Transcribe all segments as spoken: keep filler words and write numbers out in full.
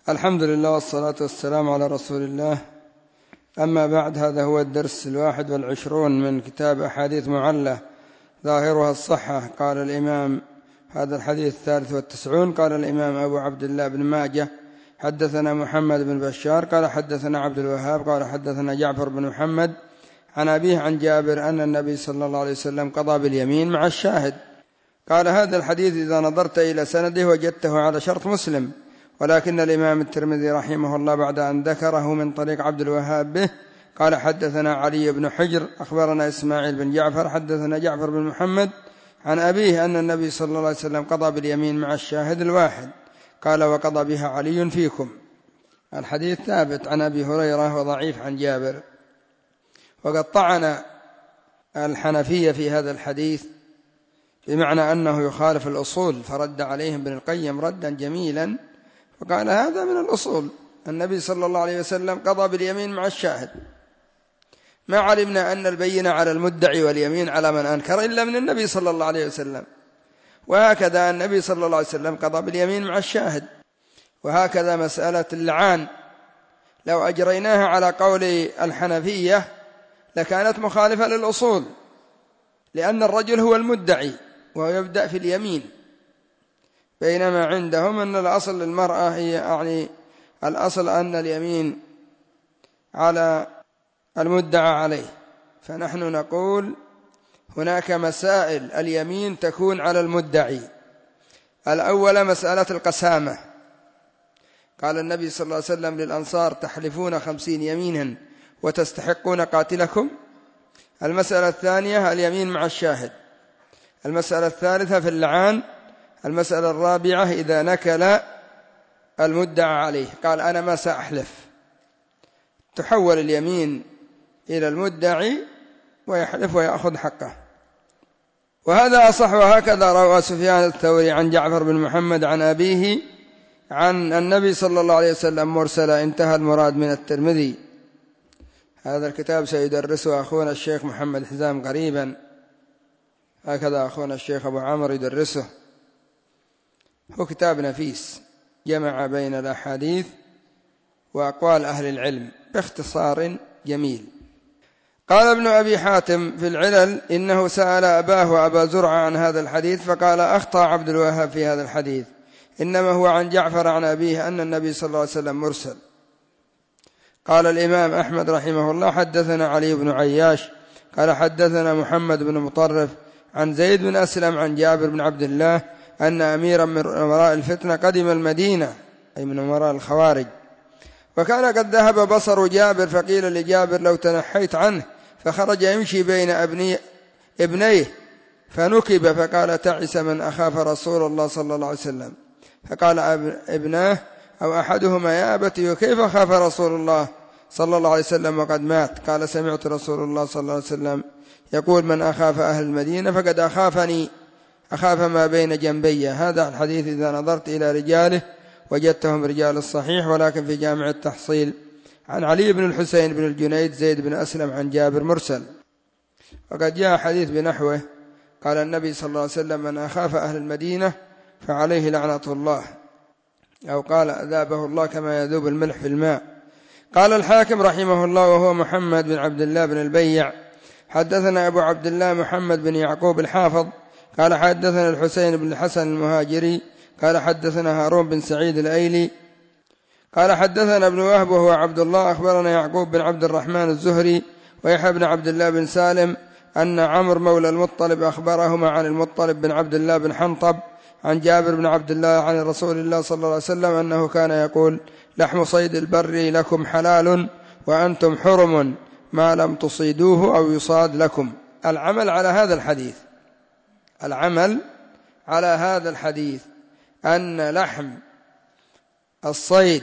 الحمد لله والصلاة والسلام على رسول الله. أما بعد، هذا هو الدرس الواحد والعشرون من كتاب أحاديث معلة ظاهرها الصحة. قال الإمام هذا الحديث الثالث والتسعون. قال الإمام أبو عبد الله بن ماجه: حدثنا محمد بن بشار قال حدثنا عبد الوهاب قال حدثنا جعفر بن محمد عن أبيه عن جابر أن النبي صلى الله عليه وسلم قضى باليمين مع الشاهد. قال: هذا الحديث إذا نظرت إلى سنده وجدته على شرط مسلم، ولكن الإمام الترمذي رحمه الله بعد أن ذكره من طريق عبد الوهاب به قال: حدثنا علي بن حجر أخبرنا إسماعيل بن جعفر حدثنا جعفر بن محمد عن أبيه أن النبي صلى الله عليه وسلم قضى باليمين مع الشاهد الواحد. قال: وقضى بها علي فيكم. الحديث ثابت عن أبي هريرة وضعيف عن جابر. وقد طعن الحنفية في هذا الحديث بمعنى أنه يخالف الأصول، فرد عليهم ابن القيم ردا جميلا فقال: هذا من الأصول، النبي صلى الله عليه وسلم قضى باليمين مع الشاهد، ما علمنا أن البينة على المدعي واليمين على من أنكر إلا من النبي صلى الله عليه وسلم. وهكذا النبي صلى الله عليه وسلم قضى باليمين مع الشاهد. وهكذا مسألة اللعان لو أجريناها على قول الحنفية لكانت مخالفة للأصول، لأن الرجل هو المدعي وهو يبدأ في اليمين، بينما عندهم أن الأصل للمرأة هي يعني الأصل أن اليمين على المدعى عليه. فنحن نقول هناك مسائل اليمين تكون على المدعي. الأول مسألة القسامة. قال النبي صلى الله عليه وسلم للأنصار: تحلفون خمسين يمينا وتستحقون قاتلكم. المسألة الثانية اليمين مع الشاهد. المسألة الثالثة في اللعان. المسألة الرابعة إذا نكل المدعى عليه قال: أنا ما سأحلف، تحول اليمين إلى المدعي ويحلف ويأخذ حقه. وهذا أصح. وهكذا روى سفيان الثوري عن جعفر بن محمد عن أبيه عن النبي صلى الله عليه وسلم مرسلا. انتهى المراد من الترمذي. هذا الكتاب سيدرسه أخونا الشيخ محمد حزام قريبا، هكذا أخونا الشيخ أبو عمر يدرسه. هو كتاب نفيس جمع بين الأحاديث وأقوال أهل العلم باختصار جميل. قال ابن أبي حاتم في العلل: إنه سأل أباه وأبا زرعة عن هذا الحديث فقال: أخطأ عبد الوهاب في هذا الحديث، إنما هو عن جعفر عن أبيه أن النبي صلى الله عليه وسلم مرسل. قال الإمام أحمد رحمه الله: حدثنا علي بن عياش قال حدثنا محمد بن مطرف عن زيد بن أسلم عن جابر بن عبد الله أن أميرا من أمراء الفتنة قدم المدينة، أي من أمراء الخوارج، وكان قد ذهب بصر جابر، فقيل لجابر: لو تنحيت عنه، فخرج يمشي بين أبني ابنيه فنكب، فقال: تعس من أخاف رسول الله صلى الله عليه وسلم. فقال ابناه أو أحدهما: يا أبتي، كيف خاف رسول الله صلى الله عليه وسلم وقد مات؟ قال: سمعت رسول الله صلى الله عليه وسلم يقول: من أخاف أهل المدينة فقد أخافني، أخاف ما بين جنبي. هذا الحديث إذا نظرت إلى رجاله وجدتهم رجال الصحيح، ولكن في جامع التحصيل عن علي بن الحسين بن الجنيد زيد بن أسلم عن جابر مرسل. وقد جاء حديث بنحوه. قال النبي صلى الله عليه وسلم: من أخاف أهل المدينة فعليه لعنة الله، أو قال: أذابه الله كما يذوب الملح في الماء. قال الحاكم رحمه الله وهو محمد بن عبد الله بن البيع: حدثنا أبو عبد الله محمد بن يعقوب الحافظ قال حدثنا الحسين بن الحسن المهاجري قال حدثنا هارون بن سعيد الأيلي قال حدثنا ابن وهب وهو عبد الله أخبرنا يعقوب بن عبد الرحمن الزهري ويحيى بن عبد الله بن سالم أن عمرو مولى المطلب أخبرهما عن المطلب بن عبد الله بن حنطب عن جابر بن عبد الله عن رسول الله صلى الله عليه وسلم أنه كان يقول: لحم صيد البر لكم حلال وأنتم حرم ما لم تصيدوه أو يصاد لكم. العمل على هذا الحديث العمل على هذا الحديث أن لحم الصيد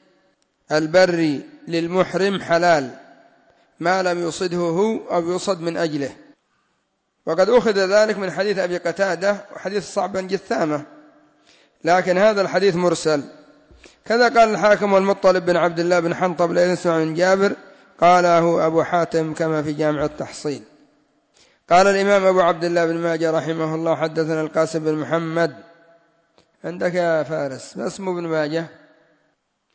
البري للمحرم حلال ما لم يصده هو أو يصد من أجله. وقد أخذ ذلك من حديث أبي قتادة وحديث صعب بن جثامة، لكن هذا الحديث مرسل. كذا قال الحاكم: والمطلب بن عبد الله بن حنطب لا يسمع من جابر، قاله أبو حاتم كما في جامع التحصيل. قال الإمام أبو عبد الله بن ماجه رحمه الله: حدثنا القاسم بن محمد. عندك يا فارس ما اسمه ابن ماجه؟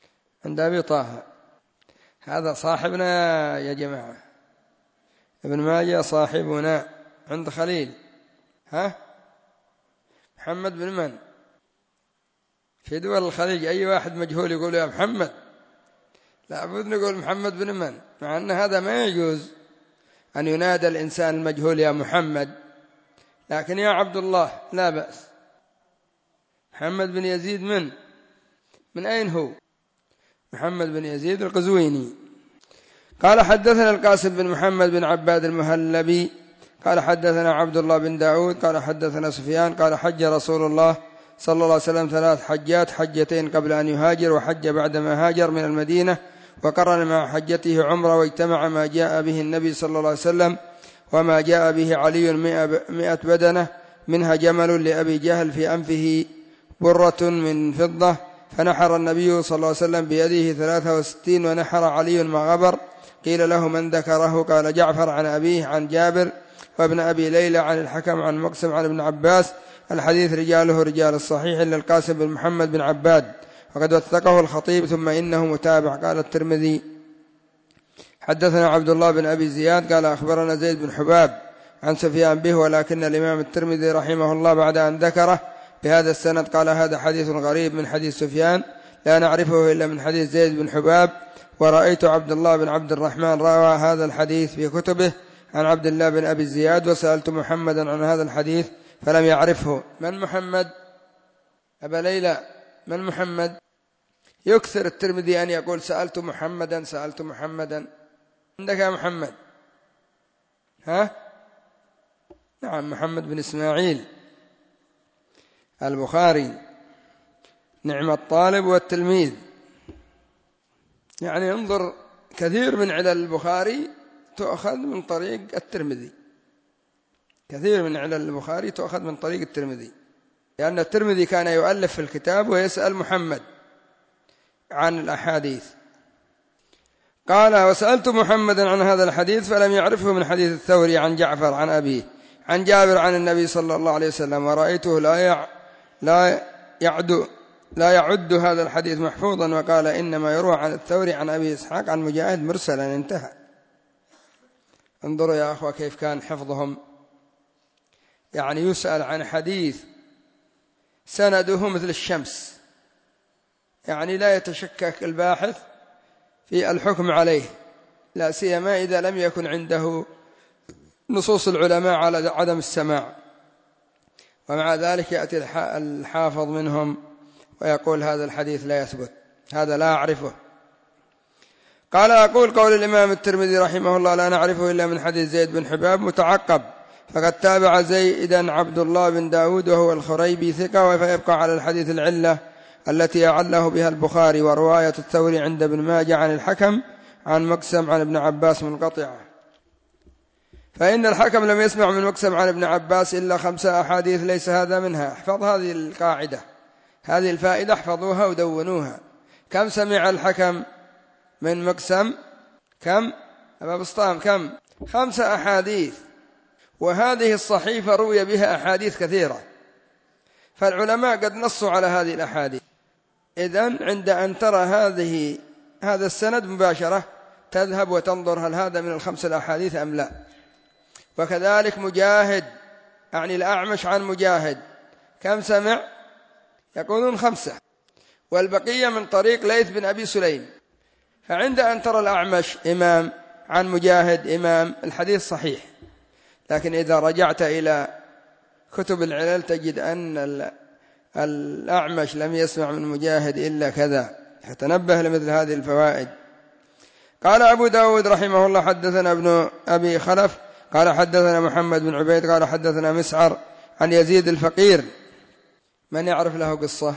عند أبي طه. هذا صاحبنا يا جماعة، ابن ماجه صاحبنا عند خليل. ها محمد بن من؟ في دول الخليج أي واحد مجهول يقول يا محمد، لابد نقول محمد بن من، مع أن هذا ما يجوز أن ينادى الإنسان المجهول يا محمد، لكن يا عبد الله لا بأس. محمد بن يزيد من من أين هو؟ محمد بن يزيد القزويني. قال حدثنا القاسم بن محمد بن عباد المهلبي قال حدثنا عبد الله بن داود قال حدثنا سفيان قال حج رسول الله صلى الله عليه وسلم ثلاث حجات، حجتين قبل أن يهاجر وحج بعدما هاجر من المدينة، وقرن مع حجته عمرة، واجتمع ما جاء به النبي صلى الله عليه وسلم وما جاء به علي مئة بدنة، منها جمل لأبي جهل في أنفه برة من فضة، فنحر النبي صلى الله عليه وسلم بيده ثلاثة وستين، ونحر علي مع غبر. قيل له من ذكره؟ قال جعفر عن أبيه عن جابر وابن أبي ليلى عن الحكم عن مقسم عن ابن عباس. الحديث رجاله رجال الصحيح إلا القاسم بن محمد بن عباد، وقد وثقه الخطيب ثم إنه متابع. قال الترمذي حدثنا عبد الله بن أبي زياد قال أخبرنا زيد بن حباب عن سفيان به، ولكن الإمام الترمذي رحمه الله بعد أن ذكره بهذا السند قال هذا حديث غريب من حديث سفيان لا نعرفه إلا من حديث زيد بن حباب، ورأيت عبد الله بن عبد الرحمن روى هذا الحديث في كتبه عن عبد الله بن أبي زياد، وسألت محمدا عن هذا الحديث فلم يعرفه. من محمد؟ أبا ليلى. من محمد؟ يكثر الترمذي أن يقول سألت محمدا سألت محمدا. عندك يا محمد؟ ها؟ نعم، محمد بن إسماعيل البخاري، نعم الطالب والتلميذ. يعني انظر، كثير من علل البخاري تؤخذ من طريق الترمذي، كثير من علل البخاري تؤخذ من طريق الترمذي، لأن الترمذي كان يؤلف في الكتاب ويسأل محمد عن الأحاديث. قال وسألت محمدا عن هذا الحديث فلم يعرفه من حديث الثوري عن جعفر عن أبيه عن جابر عن النبي صلى الله عليه وسلم، ورأيته لا يع... لا يعد لا يعد هذا الحديث محفوظا، وقال إنما يروى عن الثوري عن أبي إسحاق عن مجاهد مرسلا. انتهى. انظروا يا أخوة كيف كان حفظهم، يعني يسأل عن حديث سنده مثل الشمس، يعني لا يتشكك الباحث في الحكم عليه، لا سيما إذا لم يكن عنده نصوص العلماء على عدم السماع، ومع ذلك يأتي الحافظ منهم ويقول هذا الحديث لا يثبت، هذا لا أعرفه. قال أقول قول الإمام الترمذي رحمه الله لا نعرفه إلا من حديث زيد بن حباب متعقب، فقد تابع زيدا عبد الله بن داود وهو الخريبي ثقة، فيبقى على الحديث العلة التي أعله بها البخاري، ورواية الثوري عند ابن ماجه عن الحكم عن مقسم عن ابن عباس منقطعة، فإن الحكم لم يسمع من مقسم عن ابن عباس إلا خمسة أحاديث ليس هذا منها. احفظ هذه القاعدة، هذه الفائدة احفظوها ودونوها. كم سمع الحكم من مقسم؟ كم أبا بسطام؟ كم؟ خمسة أحاديث، وهذه الصحيفة روي بها أحاديث كثيرة، فالعلماء قد نصوا على هذه الأحاديث. إذن عند أن ترى هذه هذا السند مباشرة تذهب وتنظر هل هذا من الخمس الأحاديث أم لا. وكذلك مجاهد، يعني الأعمش عن مجاهد كم سمع؟ يقولون خمسة، والبقية من طريق ليث بن أبي سليم. فعند أن ترى الأعمش إمام عن مجاهد إمام، الحديث صحيح. لكن إذا رجعت إلى كتب العلل تجد أن الأعمش لم يسمع من مجاهد إلا كذا، فتنبه لمثل هذه الفوائد. قال أبو داود رحمه الله حدثنا ابن أبي خلف قال حدثنا محمد بن عبيد قال حدثنا مسعر عن يزيد الفقير. من يعرف له قصة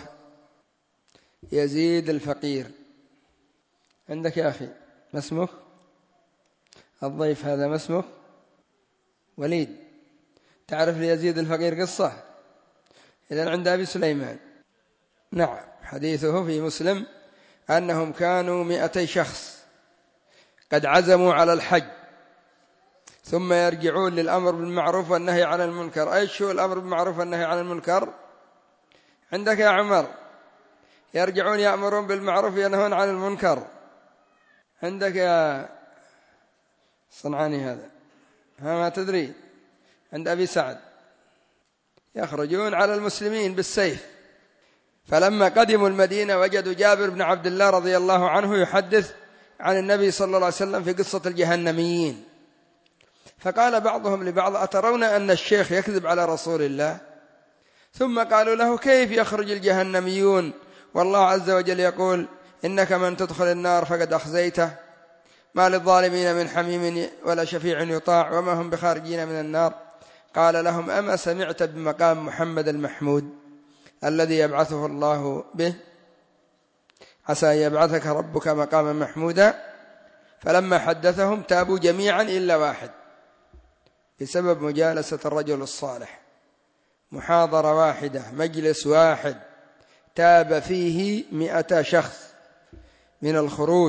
يزيد الفقير؟ عندك يا أخي؟ ما اسمك؟ الضيف هذا ما اسمك؟ وليد. تعرف ليزيد الفقير قصة؟ إذن عند أبي سليمان. نعم، حديثه في مسلم أنهم كانوا مئتي شخص قد عزموا على الحج، ثم يرجعون للأمر بالمعروف والنهي عن المنكر. أي شو الأمر بالمعروف والنهي عن المنكر؟ عندك يا عمر؟ يرجعون يأمرون بالمعروف ينهون عن المنكر. عندك يا صنعاني هذا، ها ما تدري، عند أبي سعد يخرجون على المسلمين بالسيف. فلما قدموا المدينة وجدوا جابر بن عبد الله رضي الله عنه يحدث عن النبي صلى الله عليه وسلم في قصة الجهنميين. فقال بعضهم لبعض: أترون أن الشيخ يكذب على رسول الله؟ ثم قالوا له: كيف يخرج الجهنميون والله عز وجل يقول: إنك من تدخل النار فقد أخزيته، ما للظالمين من حميم ولا شفيع يطاع وما هم بخارجين من النار. قال لهم: أما سمعت بمقام محمد المحمود الذي يبعثه الله به؟ عسى أن يبعثك ربك مقاما محمودا. فلما حدثهم تابوا جميعا إلا واحد بسبب مجالسة الرجل الصالح. محاضرة واحدة، مجلس واحد، تاب فيه مئة شخص من الخروج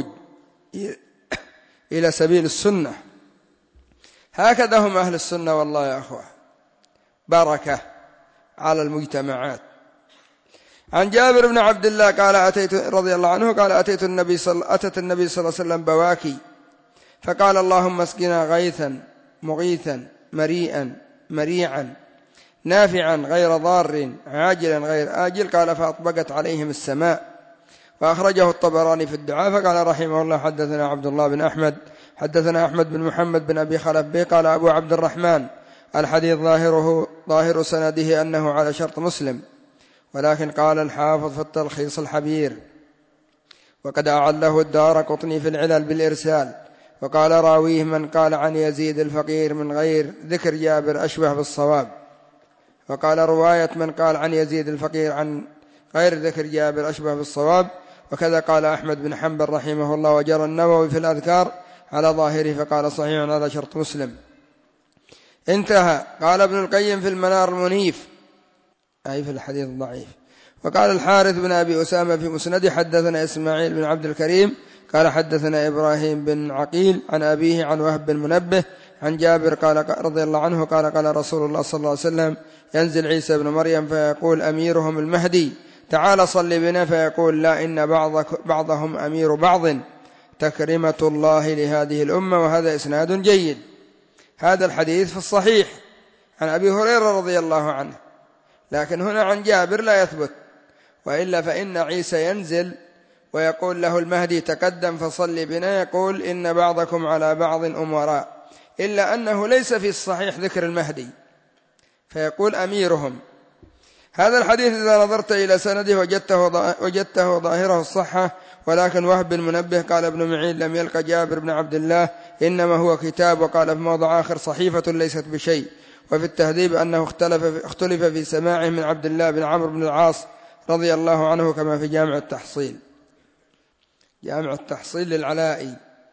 إلى سبيل السنة. هكذا هم أهل السنة والله يا أخوة، بركة على المجتمعات. عن جابر بن عبد الله قال أتيت رضي الله عنه قال أتيت النبي صل... أتت النبي صلى الله عليه وسلم بواكي فقال: اللهم اسقنا غيثا مغيثا مريئا مريعا نافعا غير ضار عاجلا غير آجل. قال: فأطبقت عليهم السماء. وأخرجه الطبراني في الدعاء. فقال رحمه الله: حدثنا عبد الله بن أحمد حدثنا أحمد بن محمد بن أبي خلف به قال أبو عبد الرحمن: الحديث ظاهره ظاهر سنده أنه على شرط مسلم، ولكن قال الحافظ في التلخيص الحبير: وقد أعله الدارقطني في العلل بالإرسال، وقال راويه من قال عن يزيد الفقير من غير ذكر جابر أشبه بالصواب. وقال رواية من قال عن يزيد الفقير عن غير ذكر جابر أشبه بالصواب. وكذا قال أحمد بن حنبل رحمه الله. وجرى النووي في الأذكار على ظاهره فقال: صحيح على شرط مسلم. انتهى. قال ابن القيم في المنار المنيف أي في الحديث الضعيف. وقال الحارث بن أبي أسامة في مسنده: حدثنا إسماعيل بن عبد الكريم قال حدثنا إبراهيم بن عقيل عن أبيه عن وهب بن منبه عن جابر قال رضي الله عنه قال: قال رسول الله صلى الله عليه وسلم: ينزل عيسى بن مريم فيقول أميرهم المهدي: تعال صل بنا، فيقول: لا، إن بعضهم أمير بعض، تكرمة الله لهذه الأمة. وهذا إسناد جيد. هذا الحديث في الصحيح عن أبي هريرة رضي الله عنه، لكن هنا عن جابر لا يثبت. وإلا فإن عيسى ينزل ويقول له المهدي: تقدم فصل بنا، يقول: إن بعضكم على بعض أمراء، إلا أنه ليس في الصحيح ذكر المهدي، فيقول أميرهم. هذا الحديث إذا نظرت إلى سنده وجدته, وجدته ظاهره الصحة، ولكن وهب بن منبه قال ابن معين: لم يلق جابر بن عبد الله، إنما هو كتاب. وقال في موضع آخر: صحيفة ليست بشيء. وفي التهذيب أنه اختلف, اختلف في سماعه من عبد الله بن عمرو بن العاص رضي الله عنه، كما في جامع التحصيل. جامع التحصيل للعلائي،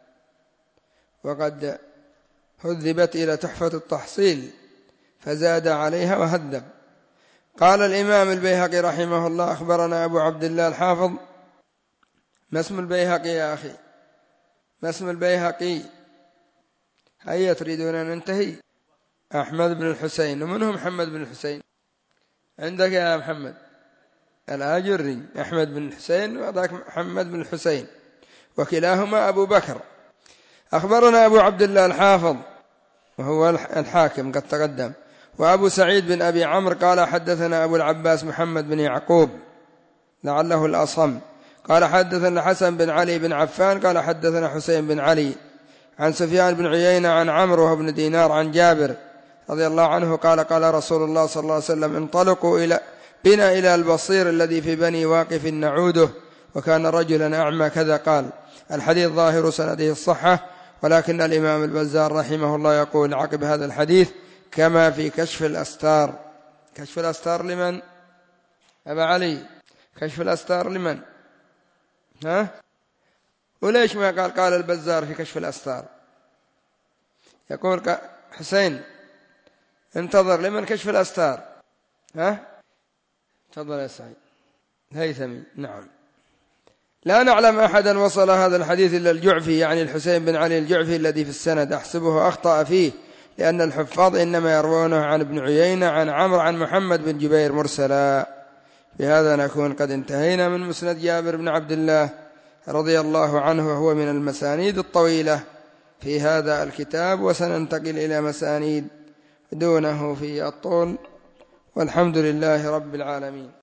وقد هذبت إلى تحفة التحصيل فزاد عليها وهذب. قال الإمام البيهقي رحمه الله: أخبرنا أبو عبد الله الحافظ. ما اسم البيهقي يا أخي؟ ما اسم البيهقي؟ هيا تريدون أن ننتهي؟ أحمد بن الحسين. ومنهم محمد بن الحسين عندك يا محمد؟ الآجري أحمد بن الحسين، وذاك محمد بن الحسين، وكلاهما أبو بكر. أخبرنا أبو عبد الله الحافظ وهو الحاكم قد تقدم. وأبو سعيد بن أبي عمرو قال حدثنا أبو العباس محمد بن يعقوب لعله الأصم قال حدثنا حسن بن علي بن عفان قال حدثنا حسين بن علي عن سفيان بن عيينة عن عمرو بن دينار عن جابر رضي الله عنه قال قال رسول الله صلى الله عليه وسلم: انطلقوا إلى بنا إلى البصير الذي في بني واقف نعوده، وكان رجلا أعمى كذا. قال الحديث ظاهر سنده الصحة، ولكن الإمام البزار رحمه الله يقول عقب هذا الحديث: كما في كشف الأستار. كشف الأستار لمن؟ أبا علي، كشف الأستار لمن؟ ها؟ وليش ما قال قال البزار في كشف الأستار؟ يقول حسين انتظر، لمن كشف الأستار؟ ها؟ تفضل يا سعيد. هيثمي. نعم. لا نعلم أحدا وصل هذا الحديث إلا الجعفي، يعني الحسين بن علي الجعفي الذي في السند، أحسبه أخطأ فيه، لأن الحفاظ إنما يروونه عن ابن عيينة عن عمرو عن محمد بن جبير مرسلا. بهذا نكون قد انتهينا من مسند جابر بن عبد الله رضي الله عنه، وهو من المسانيد الطويلة في هذا الكتاب، وسننتقل إلى مسانيد دونه في الطول، والحمد لله رب العالمين.